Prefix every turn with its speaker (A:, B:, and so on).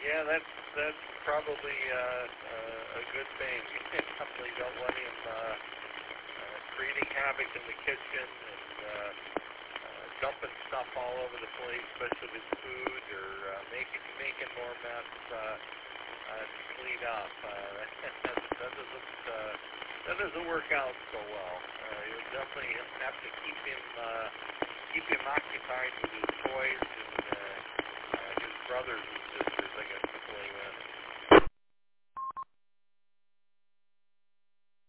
A: Yeah, that's probably a good thing. Definitely don't want him creating havoc in the kitchen and dumping stuff all over the place, especially with food, or making more mess to clean up. That doesn't work out so well. You'll definitely have to keep him occupied with his toys and his brothers and sisters, I guess, to play with.